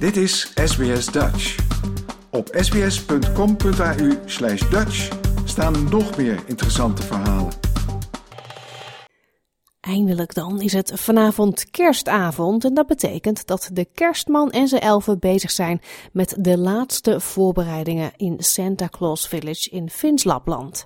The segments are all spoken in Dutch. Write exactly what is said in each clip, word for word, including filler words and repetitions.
Dit is S B S Dutch. Op sbs.com.au slash Dutch staan nog meer interessante verhalen. Eindelijk dan is het vanavond kerstavond en dat betekent dat de kerstman en zijn elfen bezig zijn met de laatste voorbereidingen in Santa Claus Village in Finns Lapland.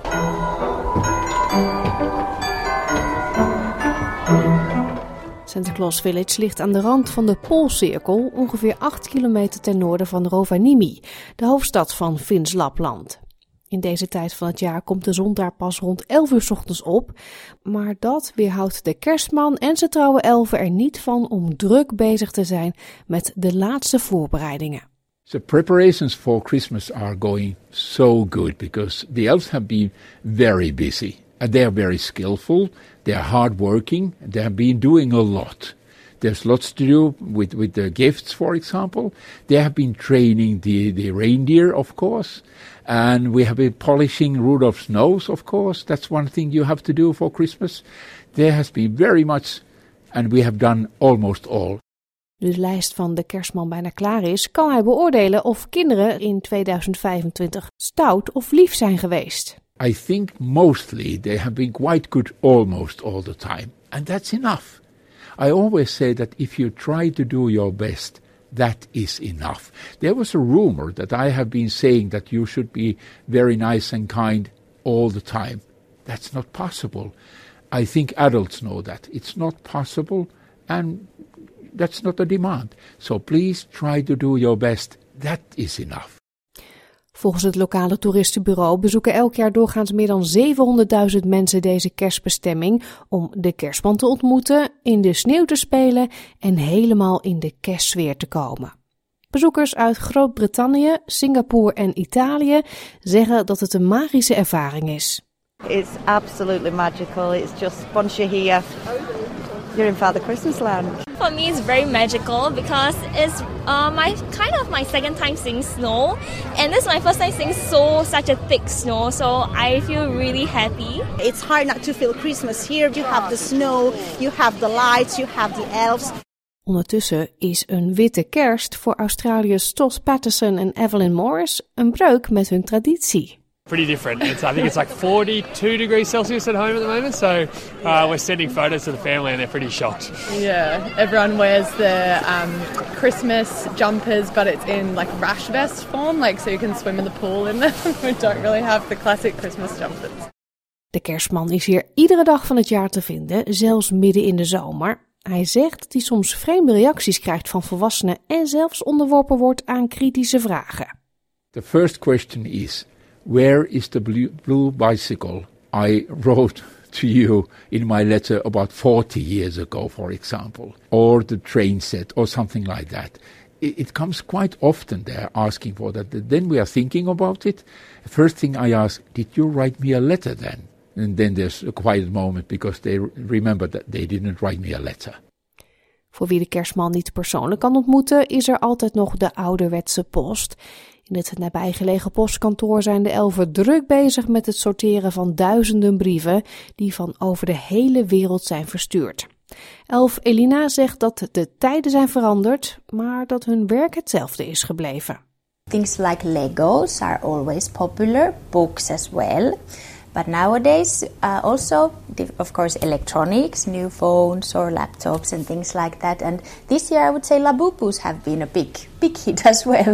Santa Claus Village ligt aan de rand van de Poolcirkel, ongeveer acht kilometer ten noorden van Rovaniemi, de hoofdstad van Finns Lapland. In deze tijd van het jaar komt de zon daar pas rond elf uur 's ochtends op, maar dat weerhoudt de kerstman en zijn trouwe elfen er niet van om druk bezig te zijn met de laatste voorbereidingen. The preparations for Christmas are going so good because the elves have been very busy and they are very skillful, they are hardworking, they have been doing a lot. There's lots to do with, with the gifts, for example. They have been training the, the reindeer, of course, and we have been polishing Rudolph's nose, of course. That's one thing you have to do for Christmas. There has been very much, and we have done almost all. Nu de lijst van de kerstman bijna klaar is, kan hij beoordelen of kinderen in tweeduizend vijfentwintig stout of lief zijn geweest. I think mostly they have been quite good almost all the time, and that's enough. I always say that if you try to do your best, that is enough. There was a rumor that I have been saying that you should be very nice and kind all the time. That's not possible. I think adults know that. It's not possible, and that's not a demand. So please try to do your best. That is enough. Volgens het lokale toeristenbureau bezoeken elk jaar doorgaans meer dan zevenhonderdduizend mensen deze kerstbestemming om de kerstman te ontmoeten, in de sneeuw te spelen en helemaal in de kerstsfeer te komen. Bezoekers uit Groot-Brittannië, Singapore en Italië zeggen dat het een magische ervaring is. It's absolutely magical. It's just once you're here, you're in Father Christmas land. For me, it's very magical because it's uh, my kind of my second time seeing snow, and this is my first time seeing so such a thick snow. So I feel really happy. It's hard not to feel Christmas here. You have the snow, you have the lights, you have the elves. Ondertussen is een witte kerst voor Australiërs Todd Patterson en Evelyn Morris een breuk met hun traditie. Pretty different. It's, I think it's like forty-two degrees Celsius at home at the moment. So uh, we're sending photos to the family and they're pretty shocked. Yeah, everyone wears the um, Christmas jumpers, but it's in like rash vest form, like so you can swim in the pool in them. We don't really have the classic Christmas jumpers. De kerstman is hier iedere dag van het jaar te vinden, zelfs midden in de zomer. Hij zegt dat hij soms vreemde reacties krijgt van volwassenen en zelfs onderworpen wordt aan kritische vragen. The first question is, where is the blue, blue bicycle I wrote to you in my letter about forty years ago, for example, or the train set or something like that? It, it comes quite often they're asking for that. Then we are thinking about it. The first thing I ask, did you write me a letter then? And then there's a quiet moment because they remember that they didn't write me a letter. Voor wie de kerstman niet persoonlijk kan ontmoeten, is er altijd nog de ouderwetse post. In het nabijgelegen postkantoor zijn de elfen druk bezig met het sorteren van duizenden brieven die van over de hele wereld zijn verstuurd. Elf Elina zegt dat de tijden zijn veranderd, maar dat hun werk hetzelfde is gebleven. Things like Legos are always popular, books as well. But nowadays, uh, also, of course, electronics, new phones or laptops and things like that. And this year I would say Labubus have been a big, big hit as well.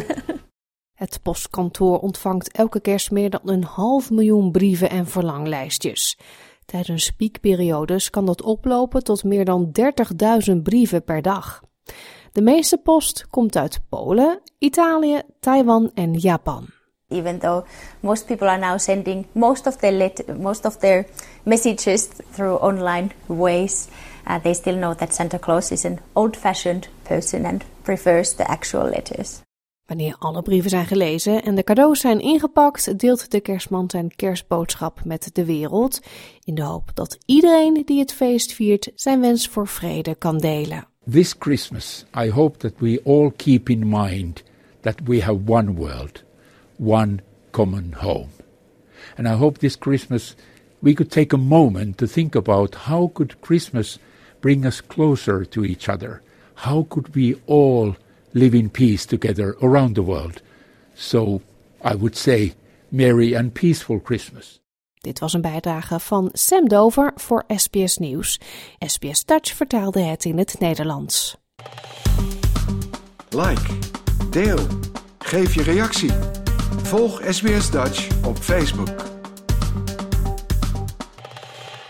Het postkantoor ontvangt elke kerst meer dan een half miljoen brieven en verlanglijstjes. Tijdens piekperiodes kan dat oplopen tot meer dan dertigduizend brieven per dag. De meeste post komt uit Polen, Italië, Taiwan en Japan. Even though most people are now sending most of their let- most of their messages through online ways, uh, they still know that Santa Claus is an old-fashioned person and prefers the actual letters. Wanneer alle brieven zijn gelezen en de cadeaus zijn ingepakt, deelt de kerstman zijn kerstboodschap met de wereld, in de hoop dat iedereen die het feest viert zijn wens voor vrede kan delen. This Christmas, I hope that we all keep in mind that we have one world, one common home. And I hope this Christmas we could take a moment to think about how could Christmas bring us closer to each other? How could we all live in peace together around the world. So I would say Merry and Peaceful Christmas. Dit was een bijdrage van Sam Dover voor S B S Nieuws. S B S Dutch vertaalde het in het Nederlands. Like, deel, geef je reactie. Volg S B S Dutch op Facebook.